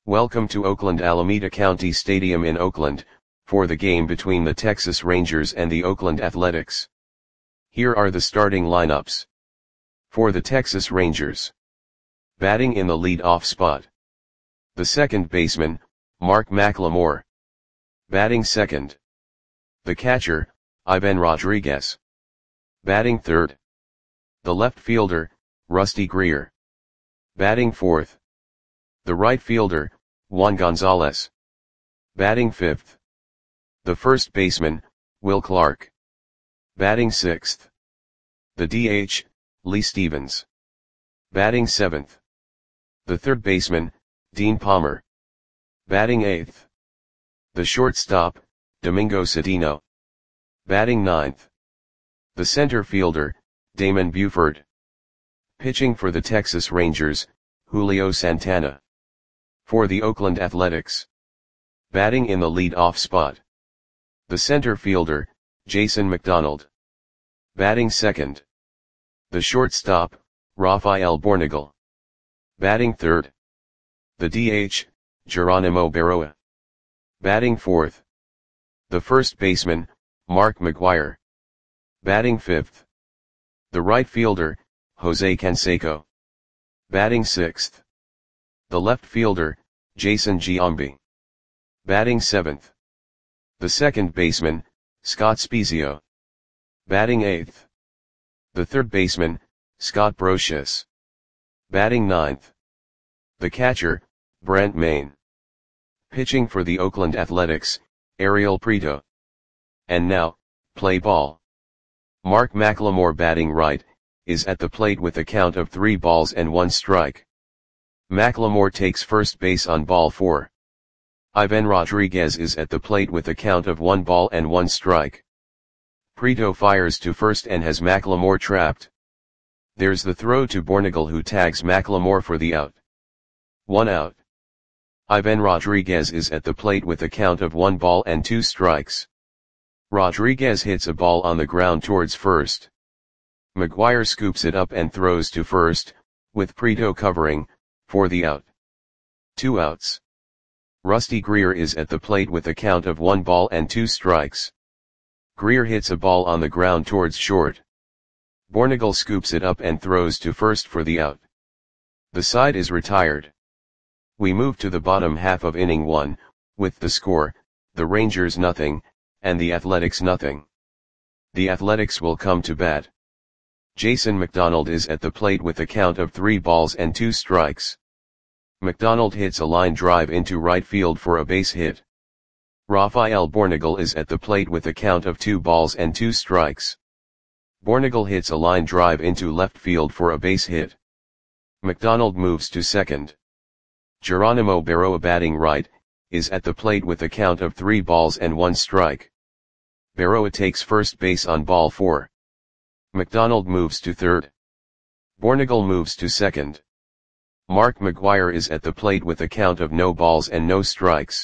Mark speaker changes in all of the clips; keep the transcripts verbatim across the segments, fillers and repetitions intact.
Speaker 1: Welcome to Oakland Alameda County Stadium in Oakland, for the game between the Texas Rangers and the Oakland Athletics. Here are the starting lineups. For the Texas Rangers. Batting in the lead-off spot. The second baseman, Mark McLemore. Batting second. The catcher, Ivan Rodriguez. Batting third. The left fielder, Rusty Greer. Batting fourth. The right fielder, Juan Gonzalez. Batting fifth. The first baseman, Will Clark. Batting sixth. The D H, Lee Stevens. Batting seventh. The third baseman, Dean Palmer. Batting eighth. The shortstop, Domingo Cedeno. Batting ninth. The center fielder, Damon Buford. Pitching for the Texas Rangers, Julio Santana. For the Oakland Athletics. Batting in the lead-off spot. The center fielder, Jason McDonald. Batting second. The shortstop, Rafael Bornagel. Batting third. The D H, Geronimo Berroa. Batting fourth. The first baseman, Mark McGwire. Batting fifth. The right fielder, Jose Canseco. Batting sixth. The left fielder, Jason Giambi. Batting seventh. The second baseman, Scott Spiezio. Batting eighth. The third baseman, Scott Brosius. Batting ninth. The catcher, Brent Mayne. Pitching for the Oakland Athletics, Ariel Prieto. And now, play ball. Mark McLemore, batting right, is at the plate with a count of three balls and one strike. McLemore takes first base on ball four. Ivan Rodriguez is at the plate with a count of one ball and one strike. Prieto fires to first and has McLemore trapped. There's the throw to Bornagel, who tags McLemore for the out. One out. Ivan Rodriguez is at the plate with a count of one ball and two strikes. Rodriguez hits a ball on the ground towards first. McGwire scoops it up and throws to first, with Prieto covering, for the out. Two outs. Rusty Greer is at the plate with a count of one ball and two strikes. Greer hits a ball on the ground towards short. Bornagel scoops it up and throws to first for the out. The side is retired. We move to the bottom half of inning one, with the score, the Rangers nothing, and the Athletics nothing. The Athletics will come to bat. Jason McDonald is at the plate with a count of three balls and two strikes. McDonald hits a line drive into right field for a base hit. Rafael Bornagel is at the plate with a count of two balls and two strikes. Bornagel hits a line drive into left field for a base hit. McDonald moves to second. Geronimo Berroa, batting right, is at the plate with a count of three balls and one strike. Berroa takes first base on ball four. McDonald moves to third. Bornagel moves to second. Mark McGwire is at the plate with a count of no balls and no strikes.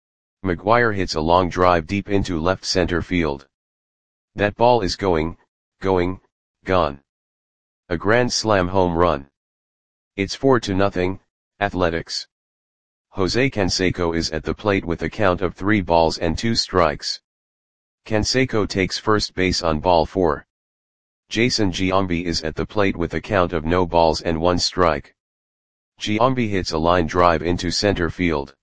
Speaker 1: McGwire hits a long drive deep into left center field. That ball is going, going, gone. A grand slam home run. It's four to nothing, Athletics. Jose Canseco is at the plate with a count of three balls and two strikes. Canseco takes first base on ball four. Jason Giambi is at the plate with a count of no balls and one strike. Giambi hits a line drive into center field.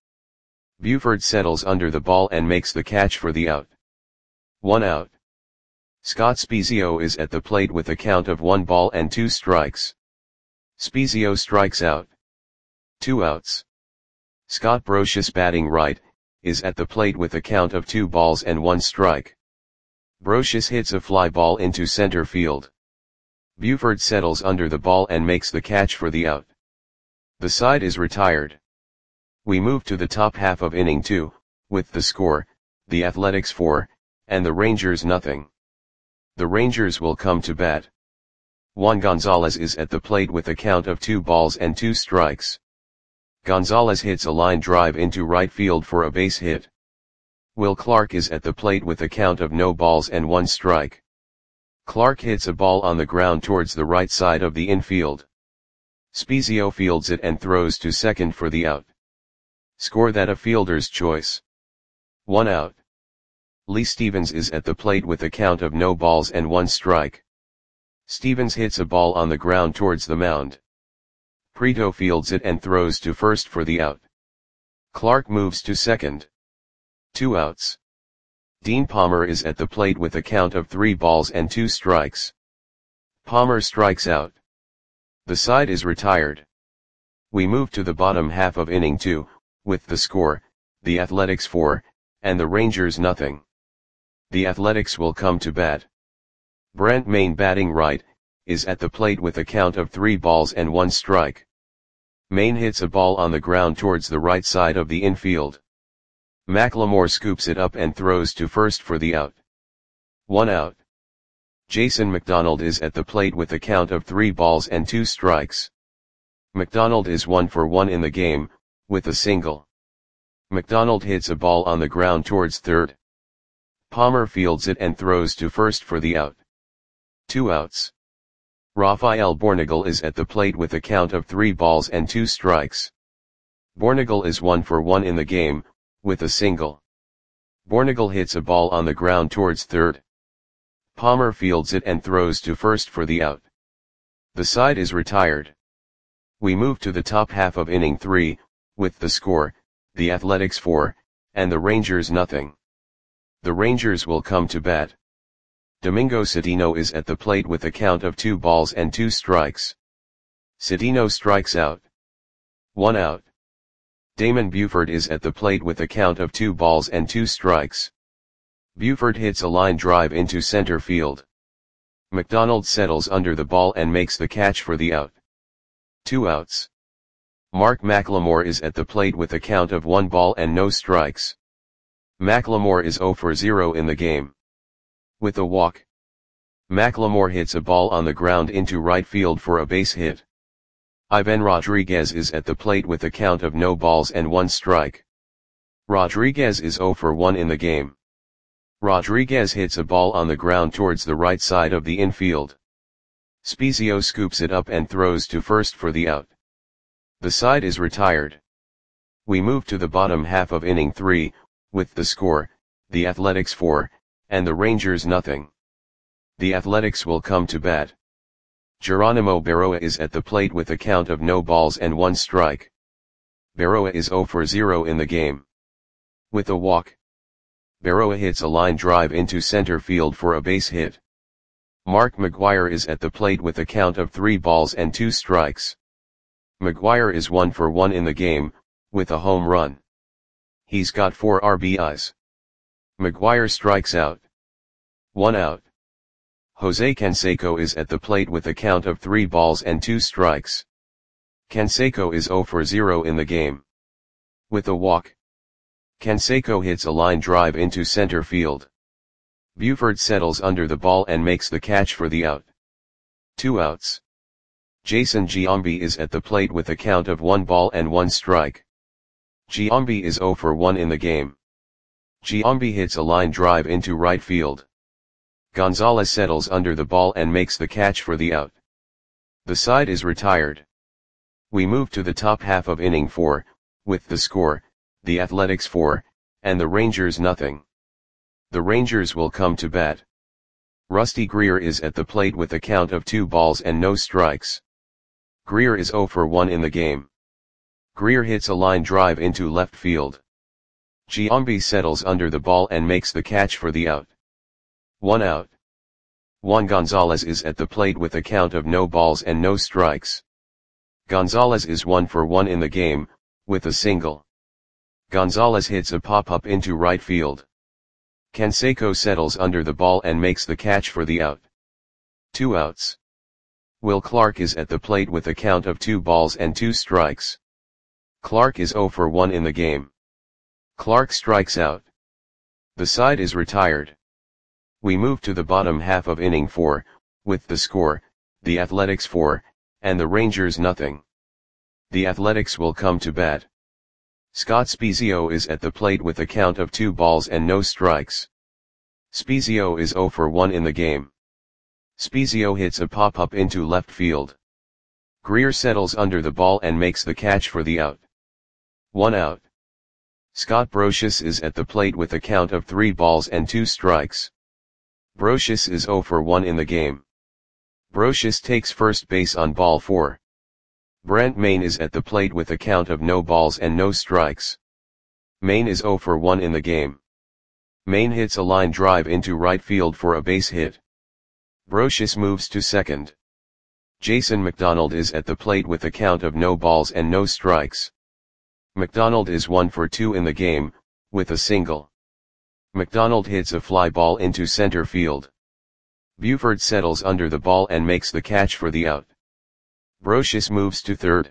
Speaker 1: Buford settles under the ball and makes the catch for the out. One out. Scott Spiezio is at the plate with a count of one ball and two strikes. Spiezio strikes out. Two outs. Scott Brosius, batting right, is at the plate with a count of two balls and one strike. Brosius hits a fly ball into center field. Buford settles under the ball and makes the catch for the out. The side is retired. We move to the top half of inning two, with the score, the Athletics four, and the Rangers nothing. The Rangers will come to bat. Juan Gonzalez is at the plate with a count of two balls and two strikes. Gonzalez hits a line drive into right field for a base hit. Will Clark is at the plate with a count of no balls and one strike. Clark hits a ball on the ground towards the right side of the infield. Spiezio fields it and throws to second for the out. Score that a fielder's choice. One out. Lee Stevens is at the plate with a count of no balls and one strike. Stevens hits a ball on the ground towards the mound. Prieto fields it and throws to first for the out. Clark moves to second. Two outs. Dean Palmer is at the plate with a count of three balls and two strikes. Palmer strikes out. The side is retired. We move to the bottom half of inning two, with the score, the Athletics four, and the Rangers nothing. The Athletics will come to bat. Brent Mayne, batting right, is at the plate with a count of three balls and one strike. Mayne hits a ball on the ground towards the right side of the infield. McLemore scoops it up and throws to first for the out. One out. Jason McDonald is at the plate with a count of three balls and two strikes. McDonald is one for one in the game, with a single. McDonald hits a ball on the ground towards third. Palmer fields it and throws to first for the out. Two outs. Rafael Bornagel is at the plate with a count of three balls and two strikes. Bornagel is one for one in the game, with a single. Bornagel hits a ball on the ground towards third. Palmer fields it and throws to first for the out. The side is retired. We move to the top half of inning three, with the score, the Athletics four, and the Rangers nothing. The Rangers will come to bat. Domingo Cedeno is at the plate with a count of two balls and two strikes. Cedeno strikes out. One out. Damon Buford is at the plate with a count of two balls and two strikes. Buford hits a line drive into center field. McDonald settles under the ball and makes the catch for the out. Two outs. Mark McLemore is at the plate with a count of one ball and no strikes. McLemore is zero for zero in the game. With a walk. McLemore hits a ball on the ground into right field for a base hit. Ivan Rodriguez is at the plate with a count of no balls and one strike. Rodriguez is zero for one in the game. Rodriguez hits a ball on the ground towards the right side of the infield. Spezio scoops it up and throws to first for the out. The side is retired. We move to the bottom half of inning three, with the score, the Athletics four, and the Rangers nothing. The Athletics will come to bat. Geronimo Berroa is at the plate with a count of no balls and one strike. Berroa is zero for zero in the game. With a walk. Berroa hits a line drive into center field for a base hit. Mark McGwire is at the plate with a count of three balls and two strikes. McGwire is one for one in the game, with a home run. He's got four R B Is. McGwire strikes out. One out. Jose Canseco is at the plate with a count of three balls and two strikes. Canseco is zero for zero in the game. With a walk. Canseco hits a line drive into center field. Buford settles under the ball and makes the catch for the out. Two outs. Jason Giambi is at the plate with a count of one ball and one strike. Giambi is zero for one in the game. Giambi hits a line drive into right field. Gonzalez settles under the ball and makes the catch for the out. The side is retired. We move to the top half of inning four, with the score, the Athletics four, and the Rangers nothing. The Rangers will come to bat. Rusty Greer is at the plate with a count of two balls and no strikes. Greer is zero for one in the game. Greer hits a line drive into left field. Giambi settles under the ball and makes the catch for the out. One out. Juan Gonzalez is at the plate with a count of no balls and no strikes. Gonzalez is one for one in the game, with a single. Gonzalez hits a pop-up into right field. Canseco settles under the ball and makes the catch for the out. Two outs. Will Clark is at the plate with a count of two balls and two strikes. Clark is zero for one in the game. Clark strikes out. The side is retired. We move to the bottom half of inning four, with the score, the Athletics four, and the Rangers nothing. The Athletics will come to bat. Scott Spezio is at the plate with a count of two balls and no strikes. Spezio is zero for one in the game. Spezio hits a pop-up into left field. Greer settles under the ball and makes the catch for the out. One out. Scott Brocious is at the plate with a count of three balls and two strikes. Brocious is zero for one in the game. Brocious takes first base on ball four. Brent Mayne is at the plate with a count of no balls and no strikes. Mayne is zero for one in the game. Mayne hits a line drive into right field for a base hit. Brocious moves to second. Jason McDonald is at the plate with a count of no balls and no strikes. McDonald is one for two in the game, with a single. McDonald hits a fly ball into center field. Buford settles under the ball and makes the catch for the out. Brocious moves to third.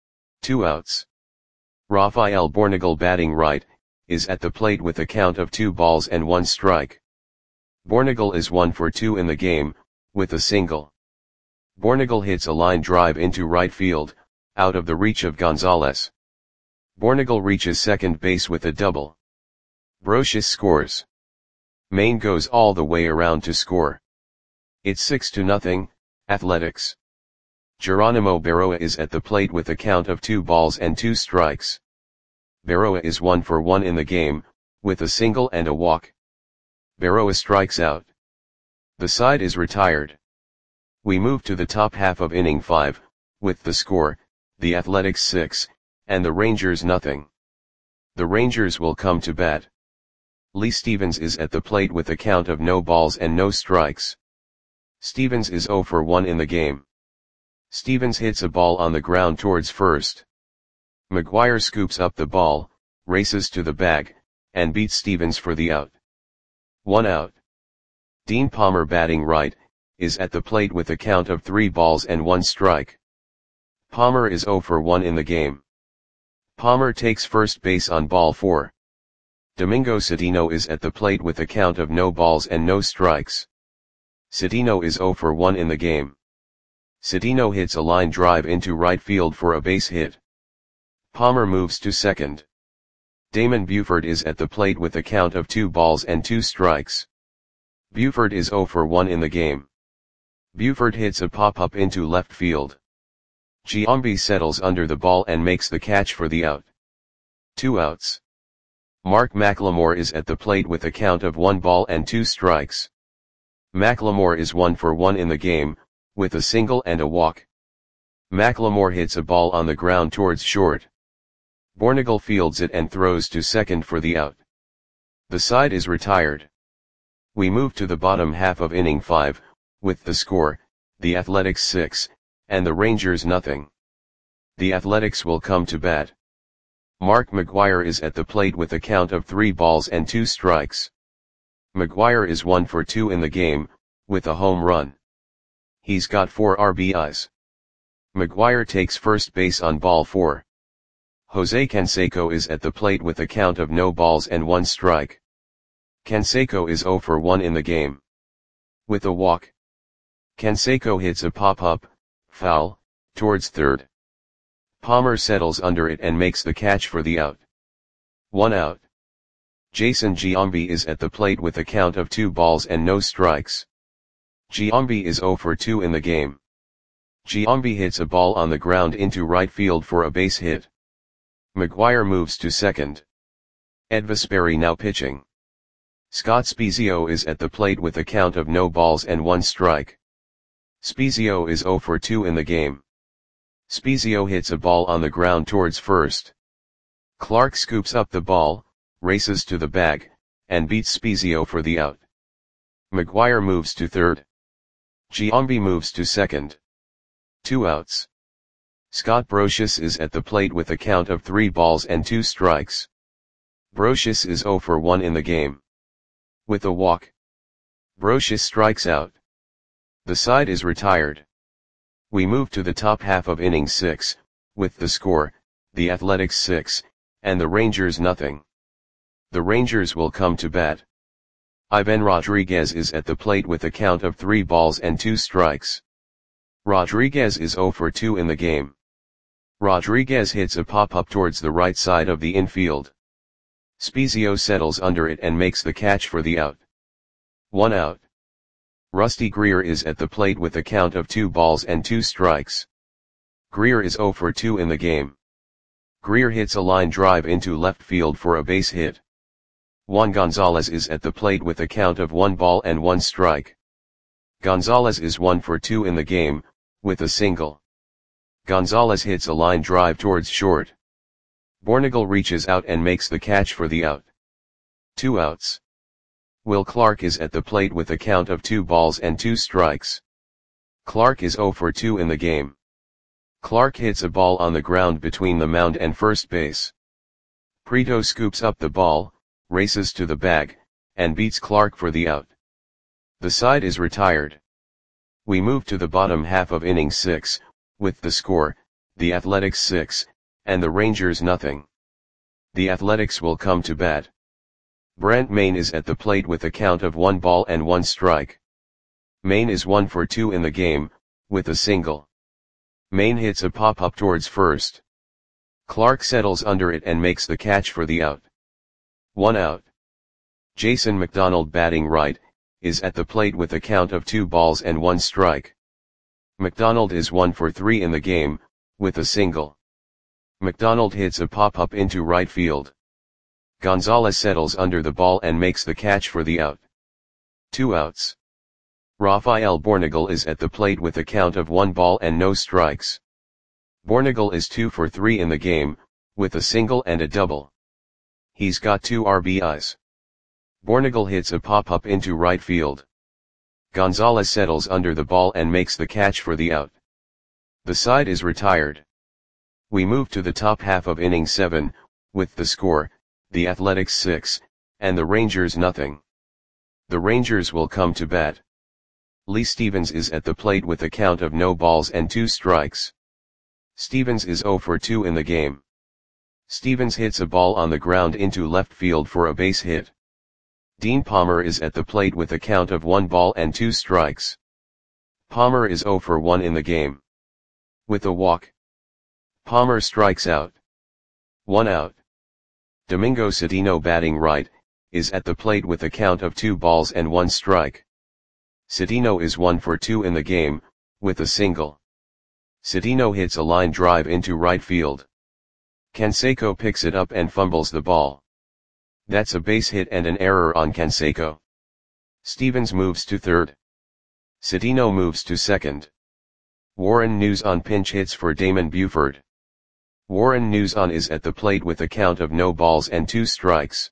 Speaker 1: Two outs. Rafael Bornagel, batting right, is at the plate with a count of two balls and one strike. Bornagel is one for two in the game, with a single. Bornagel hits a line drive into right field, out of the reach of Gonzalez. Bornagel reaches second base with a double. Brocious scores. Mayne goes all the way around to score. It's six to nothing, Athletics. Geronimo Berroa is at the plate with a count of two balls and two strikes. Berroa is one for one in the game, with a single and a walk. Berroa strikes out. The side is retired. We move to the top half of inning five, with the score, the Athletics six, and the Rangers nothing. The Rangers will come to bat. Lee Stevens is at the plate with a count of no balls and no strikes. Stevens is zero for one in the game. Stevens hits a ball on the ground towards first. McGuire scoops up the ball, races to the bag, and beats Stevens for the out. One out. Dean Palmer, batting right, is at the plate with a count of three balls and one strike. Palmer is zero for one in the game. Palmer takes first base on ball four. Domingo Cedeno is at the plate with a count of no balls and no strikes. Cedeno is zero for one in the game. Cedeno hits a line drive into right field for a base hit. Palmer moves to second. Damon Buford is at the plate with a count of two balls and two strikes. Buford is zero for one in the game. Buford hits a pop-up into left field. Giambi settles under the ball and makes the catch for the out. Two outs. Mark McLemore is at the plate with a count of one ball and two strikes. McLemore is one for one in the game, with a single and a walk. McLemore hits a ball on the ground towards short. Bornagel fields it and throws to second for the out. The side is retired. We move to the bottom half of inning five, with the score, the Athletics six, and the Rangers nothing. The Athletics will come to bat. Mark McGuire is at the plate with a count of three balls and two strikes. McGuire is one for two in the game, with a home run. He's got four R B Is. McGuire takes first base on ball four. Jose Canseco is at the plate with a count of no balls and one strike. Canseco is zero for one in the game. With a walk. Canseco hits a pop-up, foul, towards third. Palmer settles under it and makes the catch for the out. One out. Jason Giambi is at the plate with a count of two balls and no strikes. Giambi is zero for two in the game. Giambi hits a ball on the ground into right field for a base hit. McGuire moves to second. Ed Vesperi now pitching. Scott Spiezio is at the plate with a count of no balls and one strike. Spiezio is zero for two in the game. Spiezio hits a ball on the ground towards first. Clark scoops up the ball, races to the bag, and beats Spiezio for the out. McGuire moves to third. Giambi moves to second. Two outs. Scott Brocious is at the plate with a count of three balls and two strikes. Brocious is zero for one in the game. With a walk. Brocious strikes out. The side is retired. We move to the top half of inning six, with the score, the Athletics six, and the Rangers nothing. The Rangers will come to bat. Ivan Rodriguez is at the plate with a count of three balls and two strikes. Rodriguez is zero for two in the game. Rodriguez hits a pop-up towards the right side of the infield. Spiezio settles under it and makes the catch for the out. One out. Rusty Greer is at the plate with a count of two balls and two strikes. Greer is zero for two in the game. Greer hits a line drive into left field for a base hit. Juan Gonzalez is at the plate with a count of one ball and one strike. Gonzalez is one for two in the game, with a single. Gonzalez hits a line drive towards short. Bornagel reaches out and makes the catch for the out. Two outs. Will Clark is at the plate with a count of two balls and two strikes. Clark is zero for two in the game. Clark hits a ball on the ground between the mound and first base. Prieto scoops up the ball, races to the bag, and beats Clark for the out. The side is retired. We move to the bottom half of inning six, with the score, the Athletics six, and the Rangers nothing. The Athletics will come to bat. Brant Maine is at the plate with a count of one ball and one strike. Maine is one for two in the game, with a single. Maine hits a pop-up towards first. Clark settles under it and makes the catch for the out. One out. Jason McDonald, batting right, is at the plate with a count of two balls and one strike. McDonald is one for three in the game, with a single. McDonald hits a pop-up into right field. Gonzalez settles under the ball and makes the catch for the out. Two outs. Rafael Bornagel is at the plate with a count of one ball and no strikes. Bornagel is two for three in the game, with a single and a double. He's got two R B Is. Bornagel hits a pop-up into right field. Gonzalez settles under the ball and makes the catch for the out. The side is retired. We move to the top half of inning seven, with the score, the Athletics six, and the Rangers nothing. The Rangers will come to bat. Lee Stevens is at the plate with a count of no balls and two strikes. Stevens is zero for two in the game. Stevens hits a ball on the ground into left field for a base hit. Dean Palmer is at the plate with a count of one ball and two strikes. Palmer is zero for one in the game. With a walk. Palmer strikes out. One out. Domingo Cedeno, batting right, is at the plate with a count of two balls and one strike. Cedeno is one for two in the game, with a single. Cedeno hits a line drive into right field. Canseco picks it up and fumbles the ball. That's a base hit and an error on Canseco. Stevens moves to third. Cedeno moves to second. Warren Nuzon pinch hits for Damon Buford. Warren Nuzon is at the plate with a count of no balls and two strikes.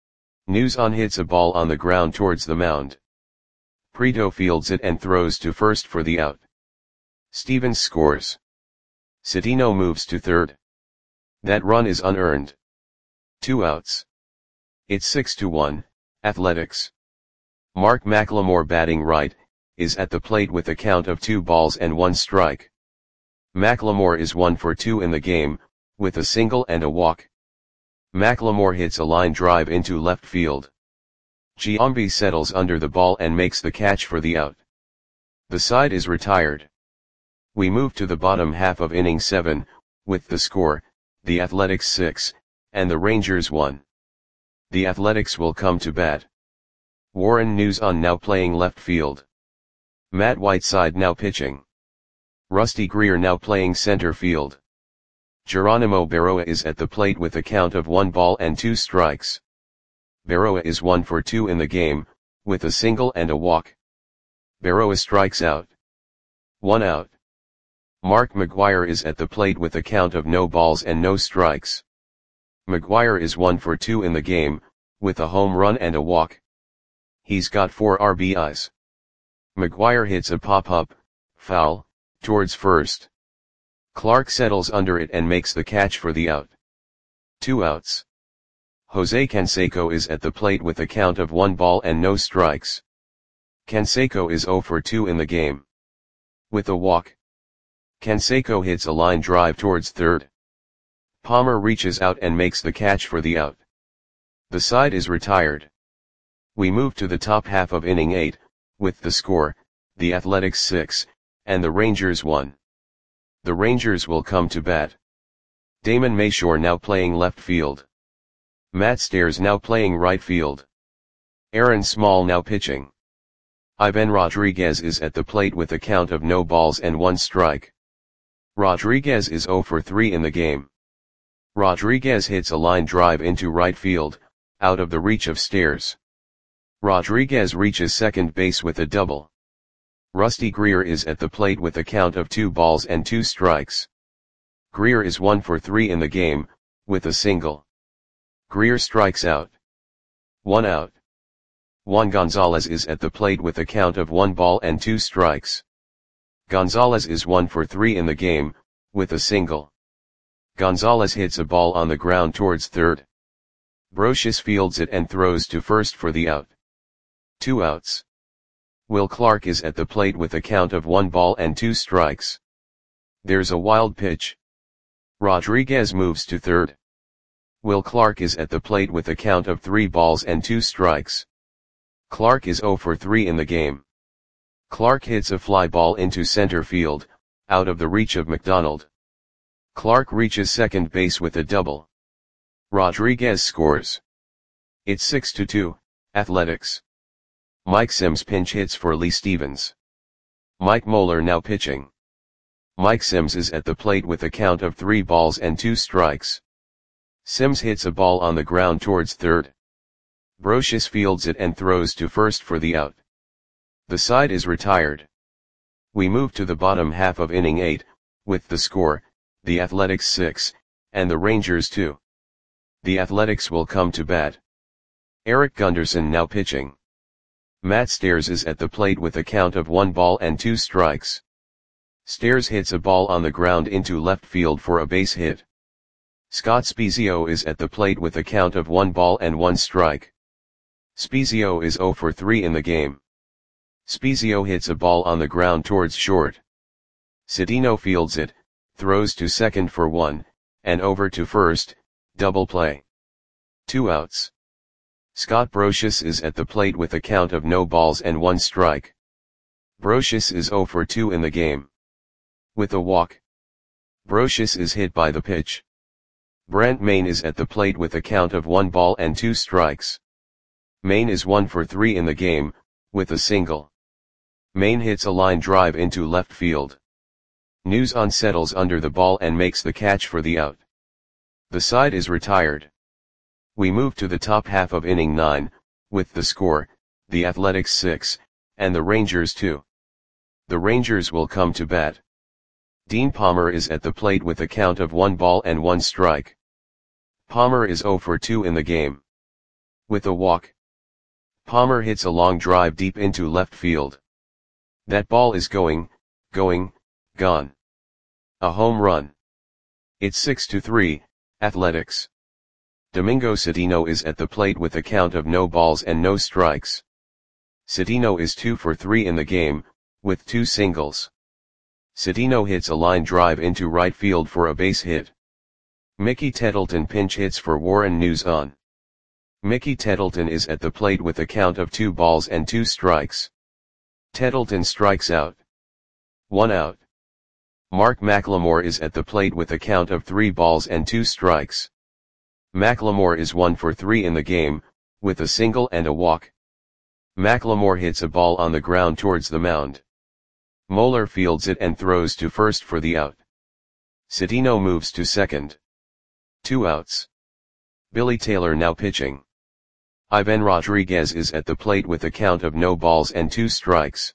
Speaker 1: Nuzon hits a ball on the ground towards the mound. Prieto fields it and throws to first for the out. Stevens scores. Cedeno moves to third. That run is unearned. Two outs. It's six to one, Athletics. Mark McLemore, batting right, is at the plate with a count of two balls and one strike. McLemore is one for two in the game, with a single and a walk. McLemore hits a line drive into left field. Giambi settles under the ball and makes the catch for the out. The side is retired. We move to the bottom half of inning seven, with the score, the Athletics six, and the Rangers one. The Athletics will come to bat. Warren Nuzon now playing left field. Matt Whiteside now pitching. Rusty Greer now playing center field. Geronimo Berroa is at the plate with a count of one ball and two strikes. Berroa is one for two in the game, with a single and a walk. Berroa strikes out. One out. Mark McGuire is at the plate with a count of no balls and no strikes. McGuire is one for two in the game, with a home run and a walk. He's got four R B Is. McGuire hits a pop-up, foul, towards first. Clark settles under it and makes the catch for the out. Two outs. Jose Canseco is at the plate with a count of one ball and no strikes. Canseco is zero for two in the game. With a walk. Canseco hits a line drive towards third. Palmer reaches out and makes the catch for the out. The side is retired. We move to the top half of inning eight, with the score, the Athletics six, and the Rangers one. The Rangers will come to bat. Damon Mayshore now playing left field. Matt Stairs now playing right field. Aaron Small now pitching. Ivan Rodriguez is at the plate with a count of no balls and one strike. Rodriguez is zero for three in the game. Rodriguez hits a line drive into right field, out of the reach of Steers. Rodriguez reaches second base with a double. Rusty Greer is at the plate with a count of two balls and two strikes. Greer is one for three in the game, with a single. Greer strikes out. One out. Juan Gonzalez is at the plate with a count of one ball and two strikes. Gonzalez is one for three in the game, with a single. Gonzalez hits a ball on the ground towards third. Brocious fields it and throws to first for the out. Two outs. Will Clark is at the plate with a count of one ball and two strikes. There's a wild pitch. Rodriguez moves to third. Will Clark is at the plate with a count of three balls and two strikes. Clark is zero for three in the game. Clark hits a fly ball into center field, out of the reach of McDonald. Clark reaches second base with a double. Rodriguez scores. It's six to two, Athletics. Mike Sims pinch hits for Lee Stevens. Mike Moeller now pitching. Mike Sims is at the plate with a count of three balls and two strikes. Sims hits a ball on the ground towards third. Brocious fields it and throws to first for the out. The side is retired. We move to the bottom half of inning eight, with the score, the Athletics six, and the Rangers two. The Athletics will come to bat. Eric Gunderson now pitching. Matt Stairs is at the plate with a count of one ball and two strikes. Stairs hits a ball on the ground into left field for a base hit. Scott Spiezio is at the plate with a count of one ball and one strike. Spiezio is zero for three in the game. Spiezio hits a ball on the ground towards short. Cedeno fields it, throws to second for one, and over to first, double play. Two outs. Scott Brocious is at the plate with a count of no balls and one strike. Brocious is zero for two in the game. With a walk. Brocious is hit by the pitch. Brent Maine is at the plate with a count of one ball and two strikes. Maine is one for three in the game, with a single. Maine hits a line drive into left field. News on settles under the ball and makes the catch for the out. The side is retired. We move to the top half of inning nine, with the score, the Athletics six, and the Rangers two. The Rangers will come to bat. Dean Palmer is at the plate with a count of one ball and one strike. Palmer is zero for two in the game. With a walk. Palmer hits a long drive deep into left field. That ball is going, going, gone. A home run. It's six to three, Athletics. Domingo Cedeno is at the plate with a count of no balls and no strikes. Cedeno is two for three in the game, with two singles. Cedeno hits a line drive into right field for a base hit. Mickey Tettleton pinch hits for Warren Newson. Mickey Tettleton is at the plate with a count of two balls and two strikes. Tettleton strikes out. One out. Mark McLemore is at the plate with a count of three balls and two strikes. McLemore is one for three in the game, with a single and a walk. McLemore hits a ball on the ground towards the mound. Moeller fields it and throws to first for the out. Cedeno moves to second. Two outs. Billy Taylor now pitching. Ivan Rodriguez is at the plate with a count of no balls and two strikes.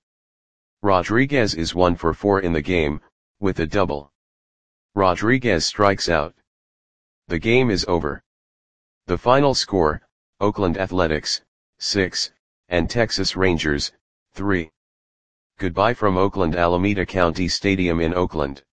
Speaker 1: Rodriguez is one for four in the game, with a double. Rodriguez strikes out. The game is over. The final score, Oakland Athletics, six, and Texas Rangers, three. Goodbye from Oakland Alameda County Stadium in Oakland.